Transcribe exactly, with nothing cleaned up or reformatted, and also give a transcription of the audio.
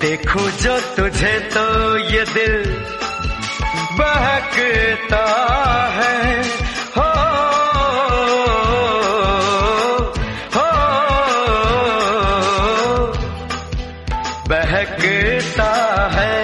देखूं जो तुझे तो ये दिल बहकता है।